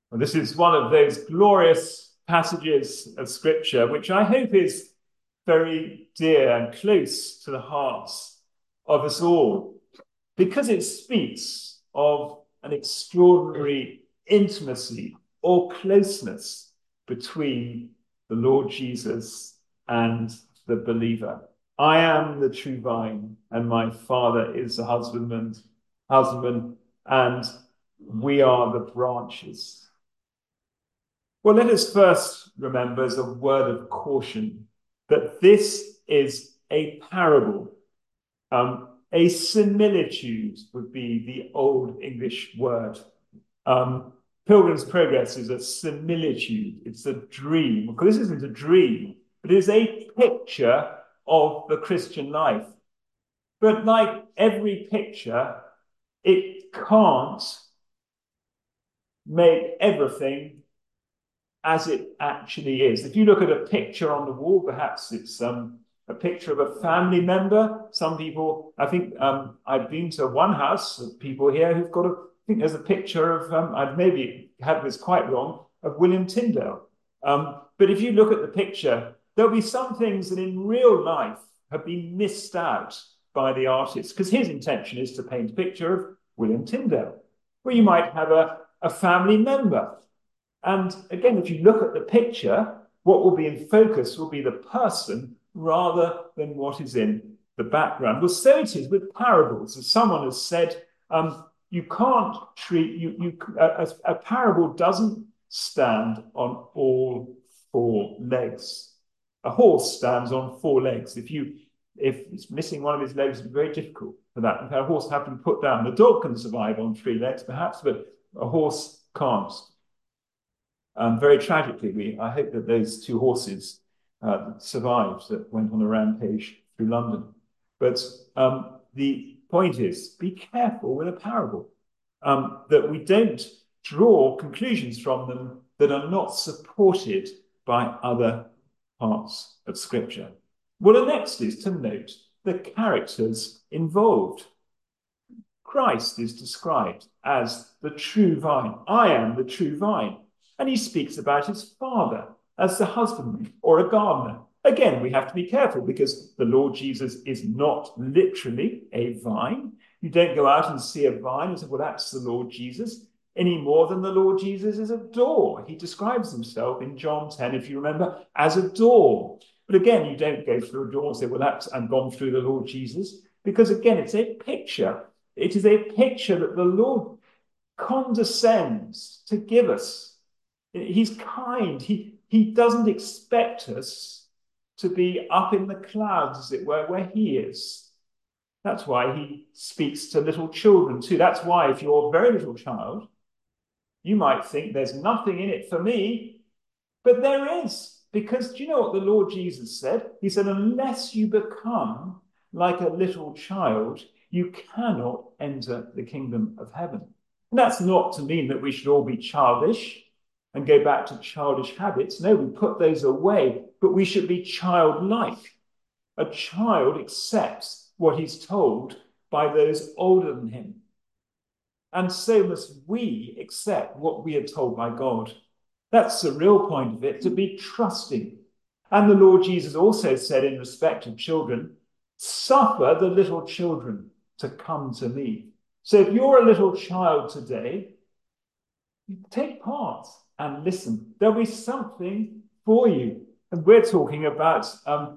Well, this is one of those glorious passages of Scripture, which I hope is very dear and close to the hearts of us all, because it speaks of an extraordinary intimacy or closeness between the Lord Jesus and the believer. I am the true vine, and my Father is the husbandman, and we are the branches. Well, let us first remember as a word of caution that this is a parable. A similitude would be the old English word. Pilgrim's Progress is a similitude. It's a dream. Because this isn't a dream, but it is a picture of the Christian life. But like every picture, it can't make everything as it actually is. If you look at a picture on the wall, perhaps it's a picture of a family member. Some people, I think I've been to one house of people here who've got I think there's a picture of, I've maybe had this quite wrong, of William Tyndale. But if you look at the picture, there'll be some things that in real life have been missed out by the artist, because his intention is to paint a picture of William Tyndale, where you might have a family member. And again, if you look at the picture, what will be in focus will be the person rather than what is in the background. Well, so it is with parables. As someone has said, you can't treat a parable doesn't stand on all four legs. A horse stands on four legs. If it's missing one of his legs, it's very difficult for that. In fact, a horse have to be put down. The dog can survive on three legs, perhaps, but a horse can't. Very tragically, I hope that those two horses survived that went on a rampage through London. But the point is, be careful with a parable, that we don't draw conclusions from them that are not supported by other parts of Scripture. Well, the next is to note the characters involved. Christ is described as the true vine. I am the true vine. And he speaks about his Father as the husbandman or a gardener. Again, we have to be careful because the Lord Jesus is not literally a vine. You don't go out and see a vine and say, well, that's the Lord Jesus, any more than the Lord Jesus is a door. He describes himself in John 10, if you remember, as a door. But again, you don't go through a door and say, well, I'm gone through the Lord Jesus, because again, it's a picture. It is a picture that the Lord condescends to give us. He's kind. He doesn't expect us to be up in the clouds, as it were, where he is. That's why he speaks to little children too. That's why if you're a very little child, you might think there's nothing in it for me, but there is. Because do you know what the Lord Jesus said? He said, unless you become like a little child, you cannot enter the kingdom of heaven. And that's not to mean that we should all be childish and go back to childish habits. No, we put those away, but we should be childlike. A child accepts what he's told by those older than him. And so must we accept what we are told by God. That's the real point of it, to be trusting. And the Lord Jesus also said in respect of children, suffer the little children to come to me. So if you're a little child today, take part and listen. There'll be something for you. And we're talking about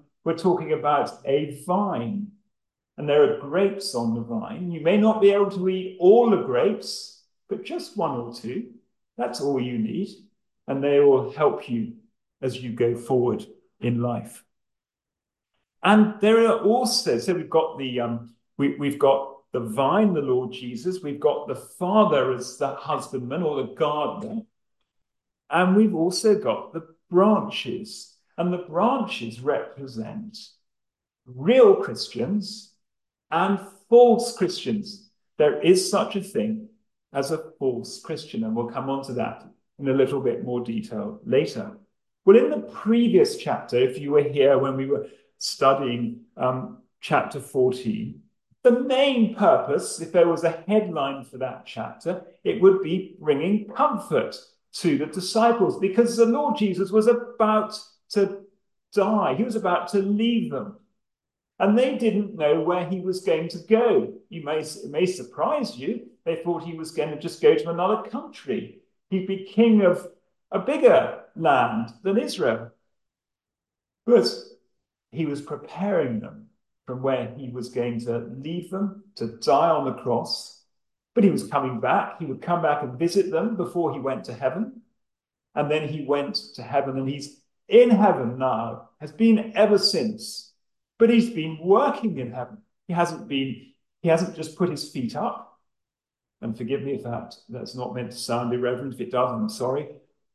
a vine. And there are grapes on the vine. You may not be able to eat all the grapes, but just one or two. That's all you need. And they will help you as you go forward in life. And there are also, so we've got we've got the vine, the Lord Jesus. We've got the Father as the husbandman or the gardener. And we've also got the branches. And the branches represent real Christians and false Christians. There is such a thing as a false Christian, and we'll come on to that in a little bit more detail later. Well, in the previous chapter, if you were here when we were studying chapter 14, the main purpose, if there was a headline for that chapter, it would be bringing comfort to the disciples because the Lord Jesus was about to die. He was about to leave them. And they didn't know where he was going to go. It may surprise you. They thought he was going to just go to another country. He'd be king of a bigger land than Israel. But he was preparing them from where he was going to leave them to die on the cross. But he was coming back. He would come back and visit them before he went to heaven. And then he went to heaven, and he's in heaven now, has been ever since. But he's been working in heaven. He hasn't just put his feet up. And forgive me if that's not meant to sound irreverent. If it does, I'm sorry.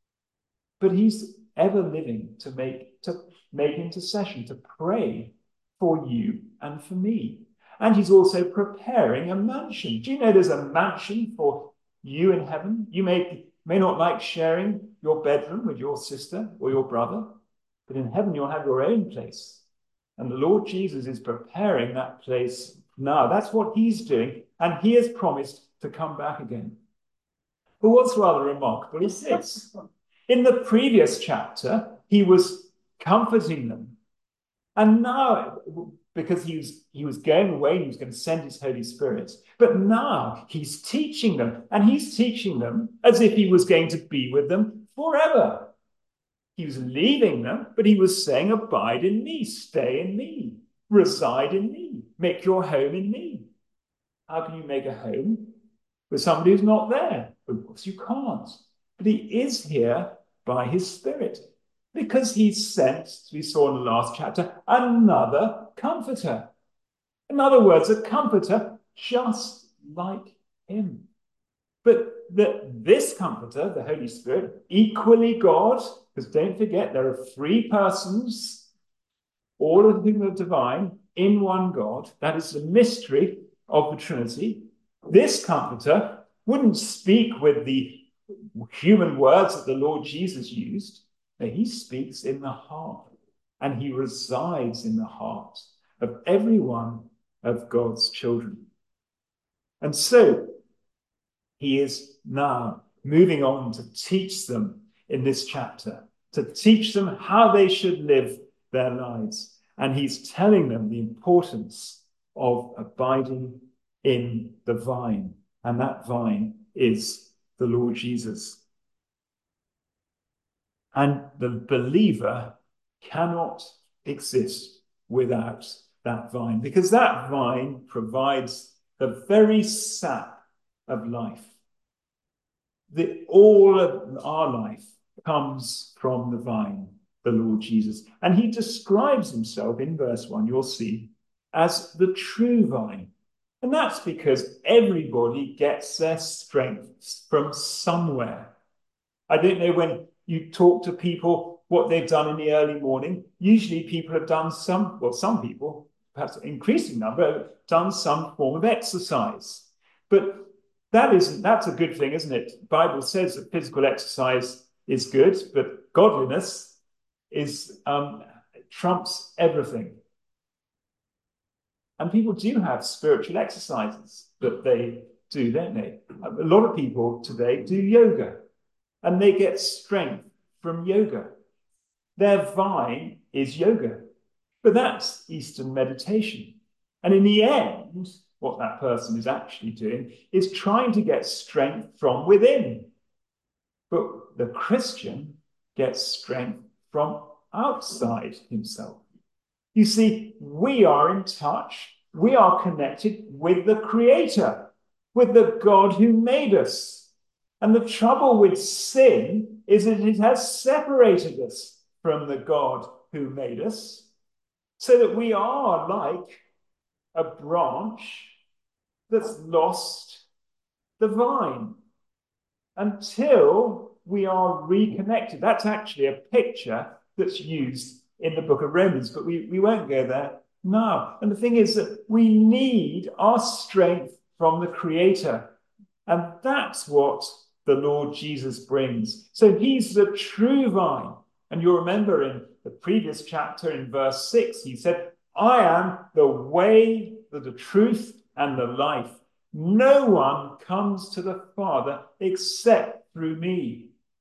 But he's ever living to make intercession, to pray for you and for me. And he's also preparing a mansion. Do you know there's a mansion for you in heaven? You may not like sharing your bedroom with your sister or your brother, but in heaven you'll have your own place. And the Lord Jesus is preparing that place now. That's what he's doing. And he has promised to come back again. But what's rather remarkable is this. In the previous chapter, he was comforting them. And now, because he was going away, he was going to send his Holy Spirit. But now he's teaching them. And he's teaching them as if he was going to be with them forever. He was leaving them, but he was saying, abide in me, stay in me, reside in me, make your home in me. How can you make a home with somebody who's not there? Of course you can't. But he is here by his Spirit because he's sent, as we saw in the last chapter, another comforter. In other words, a comforter just like him. But this comforter, the Holy Spirit, equally God, because don't forget, there are three persons, all of whom are divine, in one God. That is the mystery of the Trinity. This comforter wouldn't speak with the human words that the Lord Jesus used. No, he speaks in the heart, and he resides in the heart of every one of God's children. And so he is now moving on to teach them in this chapter, to teach them how they should live their lives. And he's telling them the importance of abiding in the vine. And that vine is the Lord Jesus. And the believer cannot exist without that vine, because that vine provides the very sap of life. All of our life comes from the vine, the Lord Jesus. And he describes himself in verse 1, you'll see, as the true vine. And that's because everybody gets their strength from somewhere. I don't know when you talk to people what they've done in the early morning. Usually people have done some people, perhaps an increasing number, have done some form of exercise. But that's a good thing, isn't it? The Bible says that physical exercise is good, but godliness trumps everything. And people do have spiritual exercises that they do, don't they? A lot of people today do yoga, and they get strength from yoga. Their vine is yoga, but that's Eastern meditation. And in the end, what that person is actually doing is trying to get strength from within. But the Christian gets strength from outside himself. You see, we are in touch, we are connected with the Creator, with the God who made us. And the trouble with sin is that it has separated us from the God who made us, so that we are like a branch that's lost the vine until we are reconnected. That's actually a picture that's used in the book of Romans, but we won't go there now. And the thing is that we need our strength from the Creator. And that's what the Lord Jesus brings. So he's the true vine. And you'll remember in the previous chapter in verse 6, he said, I am the way, the truth, and the life. No one comes to the Father except through me.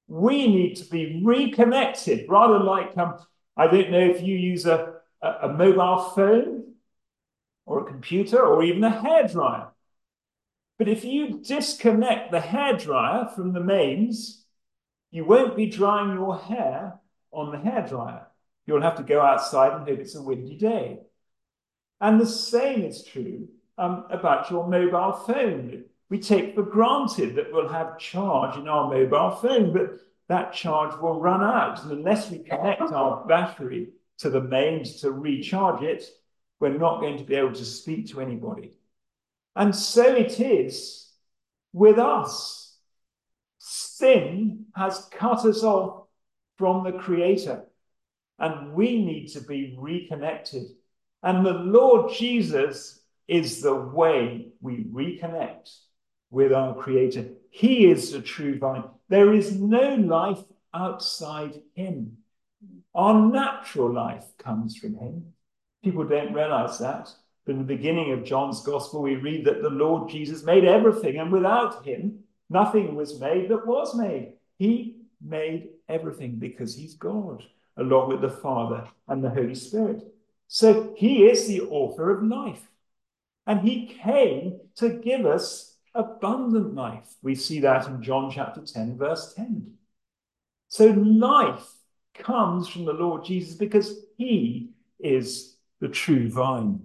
We need to be reconnected, rather like, I don't know if you use a mobile phone or a computer or even a hairdryer. But if you disconnect the hairdryer from the mains, you won't be drying your hair on the hairdryer. You'll have to go outside and hope it's a windy day. And the same is true about your mobile phone. We take for granted that we'll have charge in our mobile phone, but that charge will run out. And unless we connect our battery to the mains to recharge it, we're not going to be able to speak to anybody. And so it is with us. Sin has cut us off from the Creator, and we need to be reconnected. And the Lord Jesus is the way we reconnect with our Creator. He is the true vine. There is no life outside him. Our natural life comes from him. People don't realize that. But in the beginning of John's Gospel, we read that the Lord Jesus made everything, and without him, nothing was made that was made. He made everything because he's God, along with the Father and the Holy Spirit. So he is the author of life. And he came to give us abundant life. We see that in John chapter 10, verse 10. So life comes from the Lord Jesus because he is the true vine.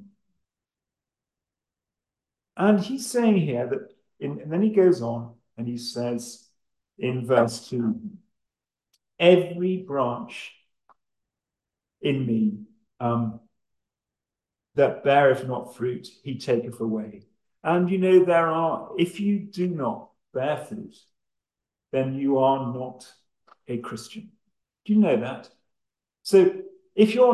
And he's saying here that, and then he goes on and he says in verse 2, every branch in me that beareth not fruit, he taketh away. And you know, if you do not bear fruit, then you are not a Christian. Do you know that? So if you're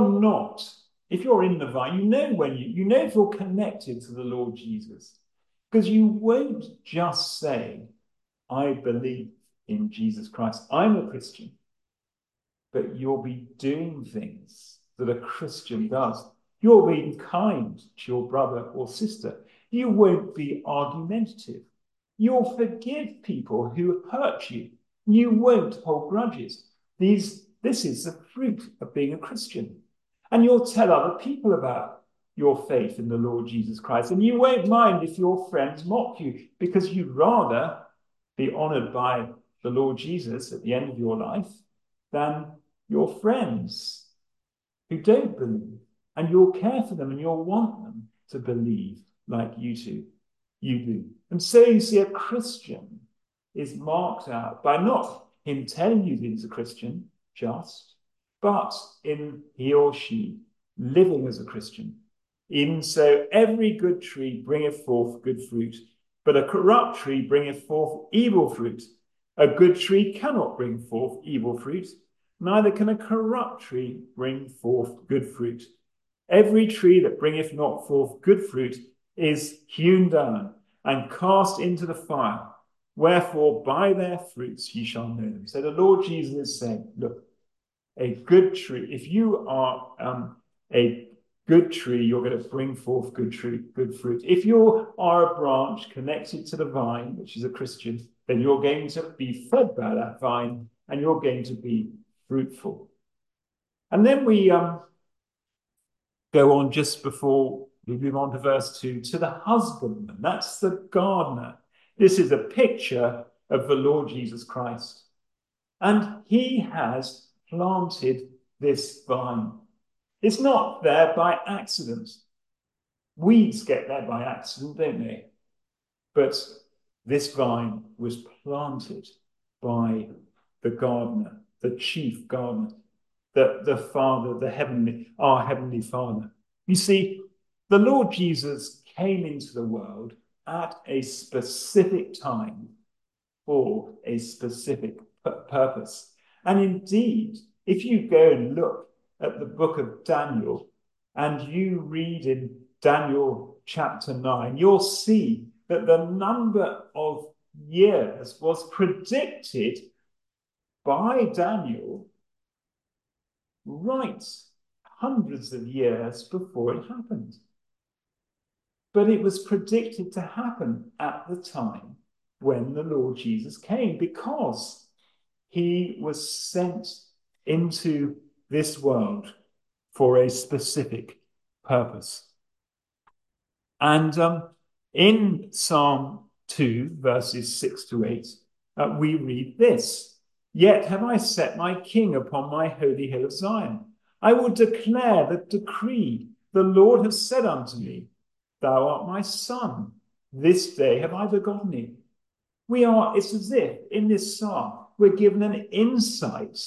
in the vine, you know if you're connected to the Lord Jesus, because you won't just say, I believe in Jesus Christ, I'm a Christian, but you'll be doing things that a Christian does. You'll be kind to your brother or sister. You won't be argumentative. You'll forgive people who hurt you. You won't hold grudges. This is the fruit of being a Christian. And you'll tell other people about your faith in the Lord Jesus Christ. And you won't mind if your friends mock you, because you'd rather be honored by the Lord Jesus at the end of your life than your friends who don't believe. And you'll care for them and you'll want them to believe like you do. And so you see, a Christian is marked out by not him telling you that he's a Christian just, but in he or she living as a Christian. Even so, every good tree bringeth forth good fruit, but a corrupt tree bringeth forth evil fruit. A good tree cannot bring forth evil fruit, neither can a corrupt tree bring forth good fruit. Every tree that bringeth not forth good fruit is hewn down and cast into the fire. Wherefore, by their fruits ye shall know them. So the Lord Jesus is saying, look, a good tree, if you are a good tree, you're going to bring forth good fruit. If you are a branch connected to the vine, which is a Christian, then you're going to be fed by that vine and you're going to be fruitful. And then we go on just before we move on to verse 2, to the husbandman. That's the gardener. This is a picture of the Lord Jesus Christ. And he has planted this vine. It's not there by accident. Weeds get there by accident, don't they? But this vine was planted by the gardener, the chief gardener, the Father, our Heavenly Father. You see, the Lord Jesus came into the world at a specific time for a specific purpose. And indeed, if you go and look at the book of Daniel and you read in Daniel chapter 9, you'll see that the number of years was predicted by Daniel right hundreds of years before it happened. But it was predicted to happen at the time when the Lord Jesus came, because he was sent into this world for a specific purpose. And in Psalm 2, verses 6 to 8, we read this: "Yet have I set my king upon my holy hill of Zion. I will declare the decree. The Lord has said unto me, Thou art my son. This day have I begotten thee." It's as if in this psalm, we're given an insight.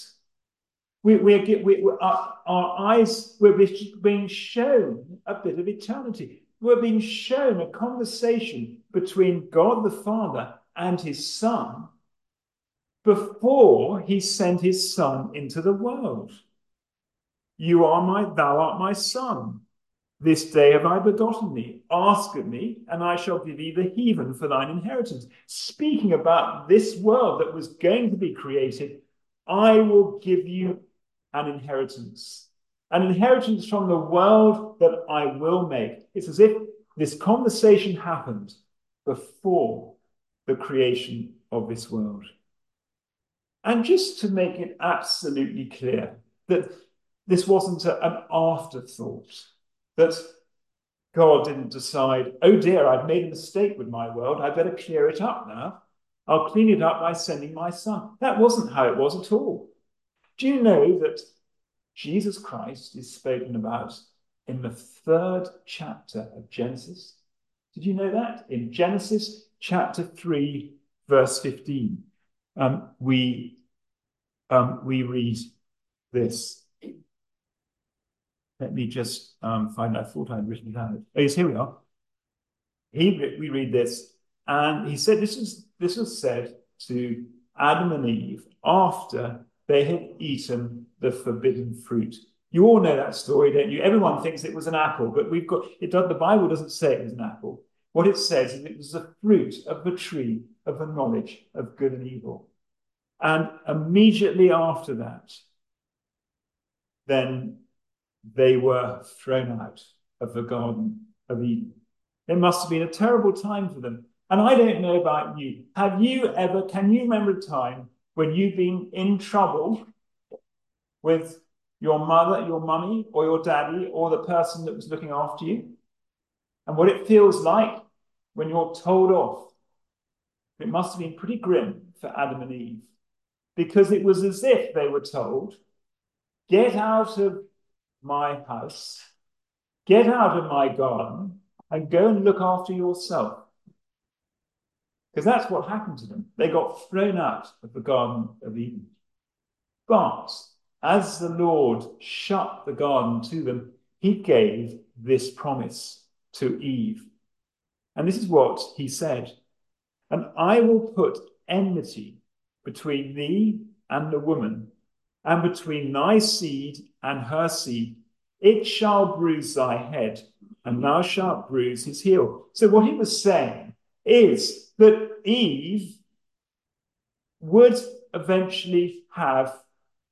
Our eyes, we're being shown a bit of eternity. We're being shown a conversation between God the Father and his Son before he sent his Son into the world. Thou art my son. This day have I begotten thee. Ask of me, and I shall give thee the heathen for thine inheritance. Speaking about this world that was going to be created, I will give you an inheritance from the world that I will make. It's as if this conversation happened before the creation of this world. And just to make it absolutely clear that this wasn't an afterthought, that God didn't decide, oh dear, I've made a mistake with my world, I better clear it up now. I'll clean it up by sending my son. That wasn't how it was at all. Do you know that Jesus Christ is spoken about in the 3rd chapter of Genesis? Did you know that? In Genesis chapter 3, verse 15, we read this. Let me just find. I thought I'd written it down. Oh, yes, here we are. We read this, and he said, "This was said to Adam and Eve after they had eaten the forbidden fruit." You all know that story, don't you? Everyone thinks it was an apple, but the Bible doesn't say it was an apple. What it says is it was the fruit of the tree of the knowledge of good and evil. And immediately after that, then they were thrown out of the Garden of Eden. It must have been a terrible time for them. And I don't know about you. Can you remember a time when you've been in trouble with your mother, your mummy, or your daddy, or the person that was looking after you? And what it feels like when you're told off. It must have been pretty grim for Adam and Eve, because it was as if they were told, get out of my house, get out of my garden, and go and look after yourself. Because that's what happened to them. They got thrown out of the Garden of Eden. But as the Lord shut the garden to them, he gave this promise to Eve. And this is what he said: "And I will put enmity between thee and the woman, and between thy seed and her seed. It shall bruise thy head, and thou shalt bruise his heel." So what he was saying is that Eve would eventually have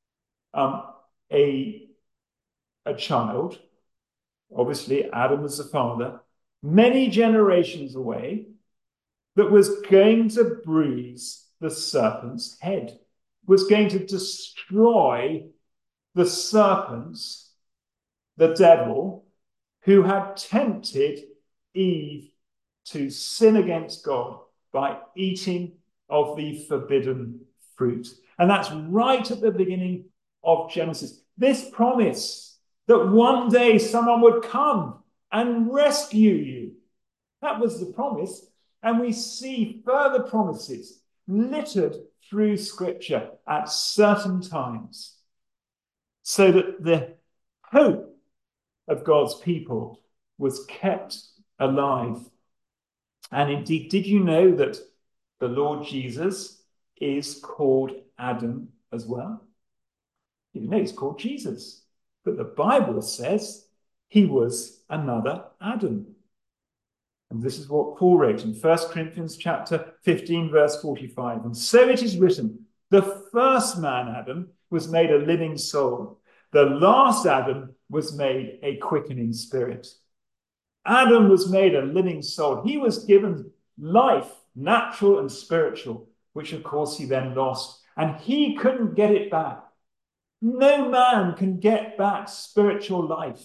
a child. Obviously, Adam was the father, many generations away, that was going to bruise the serpent's head, was going to destroy the serpents, the devil, who had tempted Eve to sin against God by eating of the forbidden fruit. And that's right at the beginning of Genesis. This promise that one day someone would come and rescue you. That was the promise. And we see further promises littered through Scripture at certain times, so that the hope of God's people was kept alive. And indeed, did you know that the Lord Jesus is called Adam as well? Did you know he's called Jesus? But the Bible says he was another Adam. And this is what Paul wrote in 1 Corinthians chapter 15, verse 45. "And so it is written, the first man, Adam, was made a living soul. The last Adam was made a quickening spirit." Adam was made a living soul. He was given life, natural and spiritual, which of course he then lost. And he couldn't get it back. No man can get back spiritual life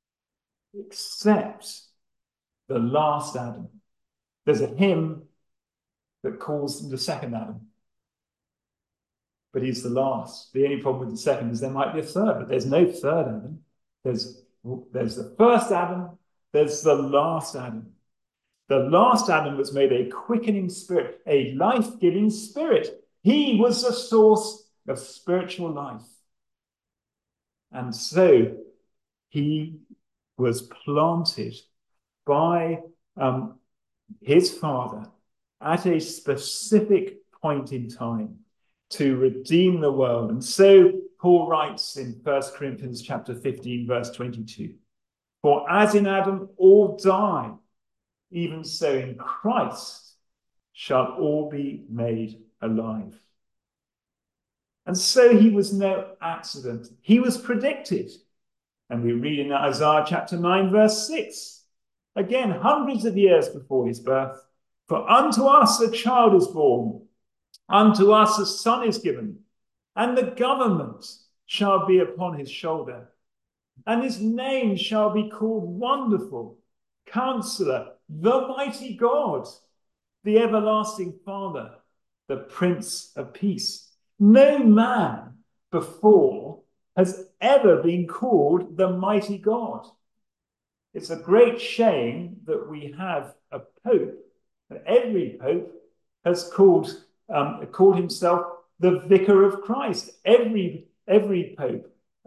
except the last Adam. There's a hymn that calls him the second Adam, but he's the last. The only problem with the second is there might be a third, but there's no third Adam. There's the first Adam, there's the last Adam. The last Adam was made a quickening spirit, a life-giving spirit. He was the source of spiritual life. And so he was planted by his Father at a specific point in time to redeem the world. And so Paul writes in 1 Corinthians chapter 15, verse 22, "For as in Adam all die, even so in Christ shall all be made alive." And so he was no accident. He was predicted. And we read in Isaiah chapter 9, verse 6, again, hundreds of years before his birth, "For unto us a child is born, unto us a son is given, and the government shall be upon his shoulder. And his name shall be called Wonderful, Counselor, the Mighty God, the Everlasting Father, the Prince of Peace." No man before has ever been called the Mighty God. It's a great shame that we have a pope, and every pope has called himself the Vicar of Christ. Every pope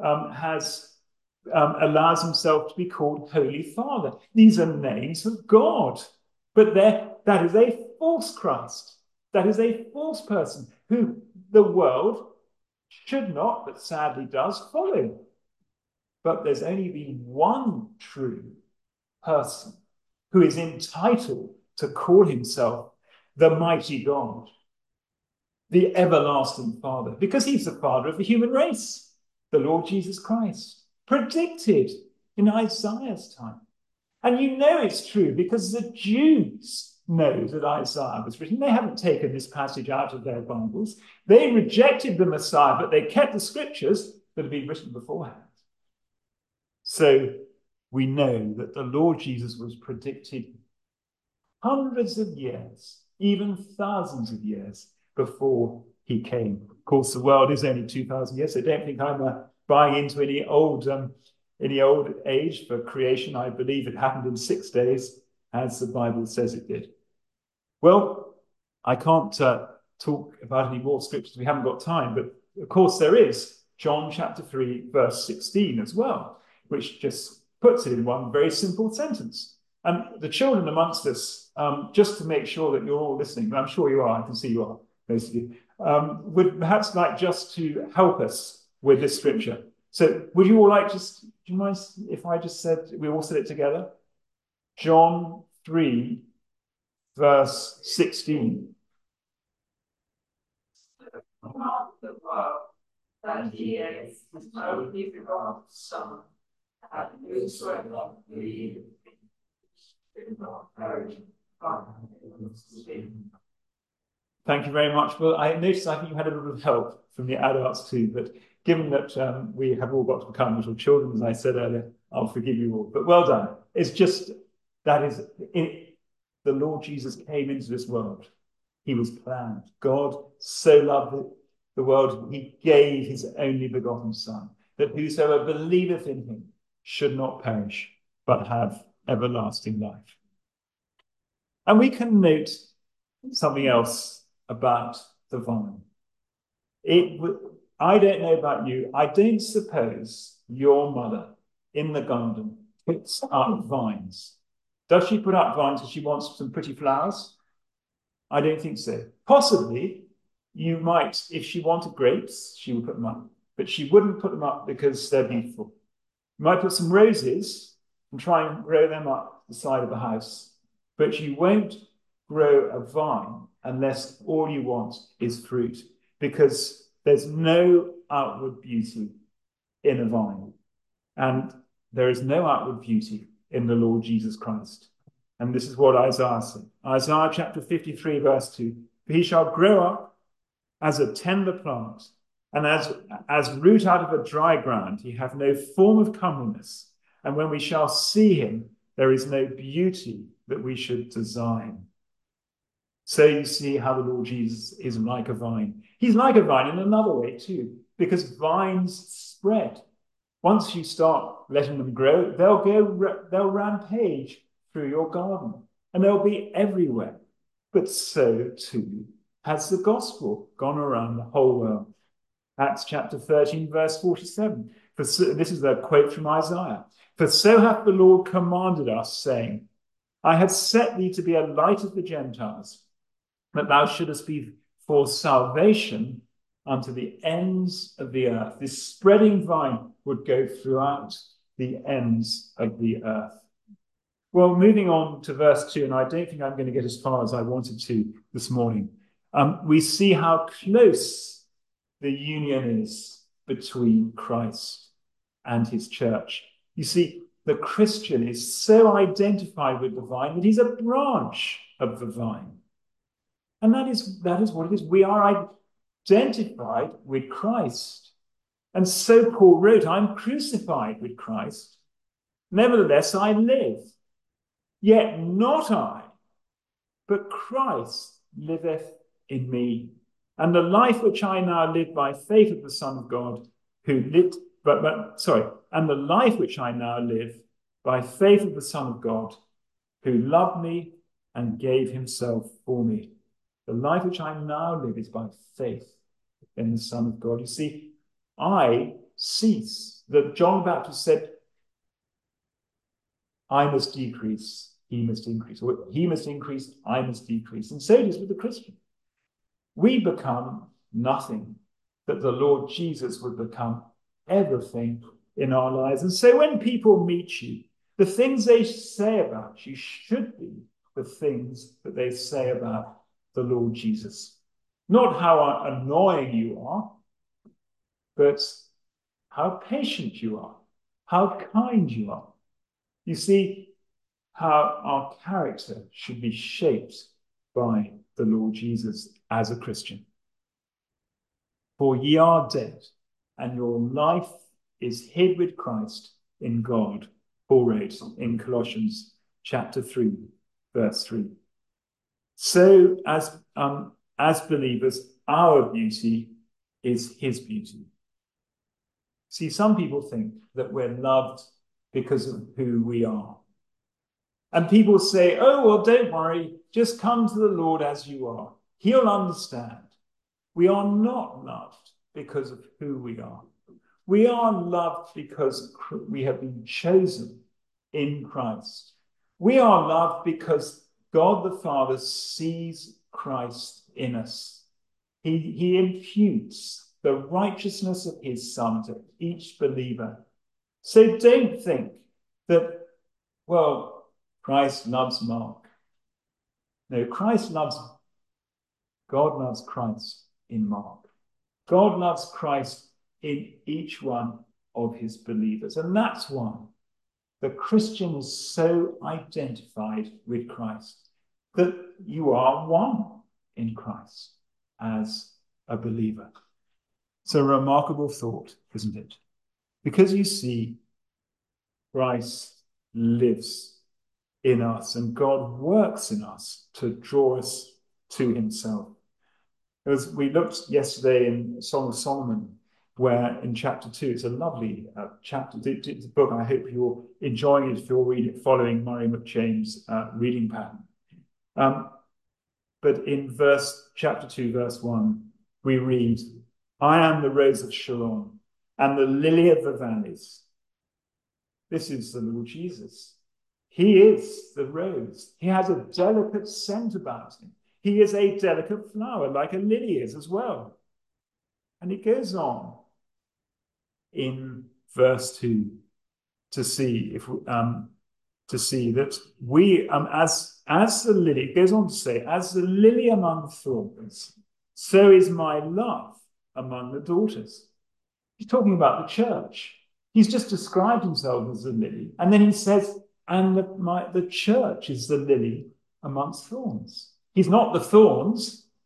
allows himself to be called Holy Father. These are names of God, but that is a false Christ. That is a false person who the world should not, but sadly does, follow. But there's only been one true person who is entitled to call himself the Mighty God, the Everlasting Father, because he's the Father of the human race, the Lord Jesus Christ, predicted in Isaiah's time. And you know it's true because the Jews know that Isaiah was written. They haven't taken this passage out of their Bibles. They rejected the Messiah, but they kept the scriptures that had been written beforehand. So we know that the Lord Jesus was predicted hundreds of years, even thousands of years before he came. Of course, the world is only 2,000 years, so don't think I'm buying into any old age for creation. I believe it happened in 6 days, as the Bible says it did. Well, I can't talk about any more scriptures. We haven't got time, but of course there is John chapter 3, verse 16 as well, which just puts it in one very simple sentence. And the children amongst us, just to make sure that you're all listening, and I'm sure you are, I can see you are, most of you, would perhaps like just to help us with this scripture. So would you all like do you mind if I just we all said it together? John 3, verse 16. The world, that he is the only begotten Son, and whosoever believes in not perish, but Thank you very much. Well, I noticed I think you had a little bit of help from the adults too, but given that we have all got to become little children, as I said earlier, I'll forgive you all. But well done. It's just, that is it. The Lord Jesus came into this world. He was planned. God so loved the world, he gave his only begotten Son, that whosoever believeth in him should not perish, but have everlasting life. And we can note something else about the vine. I don't know about you, I don't suppose your mother in the garden puts up vines. Does she put up vines because she wants some pretty flowers? I don't think so. Possibly, you might, if she wanted grapes, she would put them up. But she wouldn't put them up because they're beautiful. You might put some roses and try and grow them up the side of the house. But you won't grow a vine unless all you want is fruit, because there's no outward beauty in a vine. And there is no outward beauty in the Lord Jesus Christ. And this is what Isaiah said. Isaiah chapter 53, verse 2. "For he shall grow up as a tender plant, and as root out of a dry ground. He hath no form of comeliness, and when we shall see him, there is no beauty that we should design. So you see how the Lord Jesus is like a vine. He's like a vine in another way too, because vines spread. Once you start letting them grow, they'll rampage through your garden, and they'll be everywhere. But so too has the gospel gone around the whole world. Acts chapter 13, verse 47. This is a quote from Isaiah. For so hath the Lord commanded us, saying, I have set thee to be a light of the Gentiles, that thou shouldest be for salvation unto the ends of the earth. This spreading vine would go throughout the ends of the earth. Well, moving on to verse 2, and I don't think I'm going to get as far as I wanted to this morning. We see how close the union is between Christ and his church. You see, the Christian is so identified with the vine that he's a branch of the vine. And that is what it is. We are identified with Christ. And so Paul wrote, I'm crucified with Christ. Nevertheless, I live. Yet not I, but Christ liveth in me. And the life which I now live by faith of the Son of God, who lived, and the life which I now live by faith of the Son of God, who loved me and gave himself for me. The life which I now live is by faith in the Son of God. You see, I cease. That John the Baptist said, I must decrease, he must increase. Or he must increase, I must decrease. And so it is with the Christian. We become nothing, that the Lord Jesus would become everything in our lives. And so when people meet you, the things they say about you should be the things that they say about the Lord Jesus. Not how annoying you are, but how patient you are, how kind you are. You see how our character should be shaped by the Lord Jesus as a Christian. For ye are dead, and your life is hid with Christ in God, Paul wrote in Colossians chapter 3, verse 3. So as believers, our beauty is his beauty. See, some people think that we're loved because of who we are. And people say, oh, well, don't worry, just come to the Lord as you are. He'll understand. We are not loved because of who we are. We are loved because we have been chosen in Christ. We are loved because God the Father sees Christ in us. He imputes the righteousness of his Son to each believer. So don't think that, well, Christ loves Mark. No, God loves Christ in Mark. God loves Christ in each one of his believers. And that's why the Christian is so identified with Christ, that you are one in Christ as a believer. It's a remarkable thought, isn't it? Because you see, Christ lives in us and God works in us to draw us to himself. As we looked yesterday in Song of Solomon, where in chapter 2, it's a lovely chapter. It's a book, and I hope you're enjoying it if you're reading it, following Murray McChain's reading pattern. But in chapter 2, verse 1, we read, I am the rose of Sharon and the lily of the valleys. This is the Lord Jesus. He is the rose. He has a delicate scent about him. He is a delicate flower, like a lily is as well. And it goes on in verse 2 to see that we, as the lily, it goes on to say, as the lily among thorns, so is my love among the daughters. He's talking about the church. He's just described himself as a lily. And then he says, and the church is the lily amongst thorns. He's not the thorns.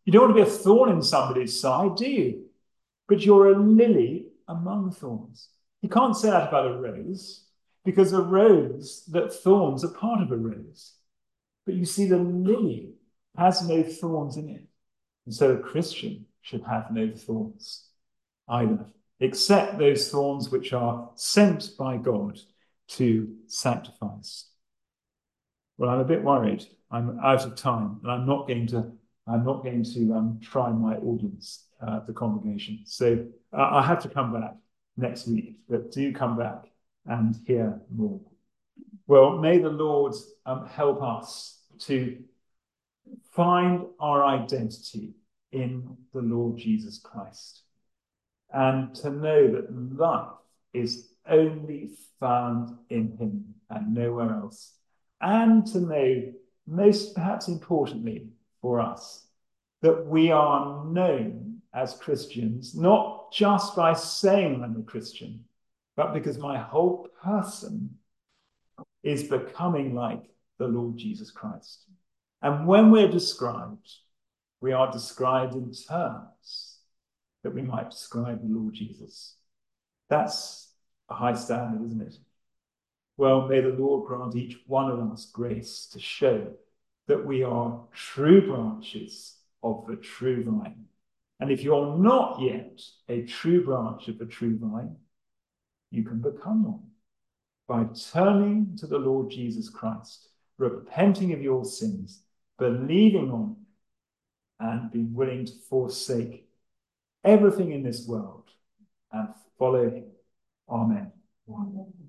You don't want to be a thorn in somebody's side, do you? But you're a lily among thorns. You can't say that about a rose, because a rose, that thorns are part of a rose. But you see, the lily has no thorns in it. And so a Christian should have no thorns either, except those thorns which are sent by God to sanctify us. Well, I'm a bit worried. I'm out of time, and I'm not going to try my audience, the congregation. So I have to come back next week, but do come back and hear more. Well, may the Lord help us to find our identity in the Lord Jesus Christ, and to know that life is only found in him and nowhere else. And to know, most perhaps importantly for us, that we are known as Christians, not just by saying I'm a Christian, but because my whole person is becoming like the Lord Jesus Christ. And when we're described, we are described in terms that we might describe the Lord Jesus. That's a high standard, isn't it? Well, may the Lord grant each one of us grace to show that we are true branches of the true vine. And if you're not yet a true branch of the true vine, you can become one by turning to the Lord Jesus Christ, repenting of your sins, believing on him, and be willing to forsake everything in this world and follow him. Amen. Amen.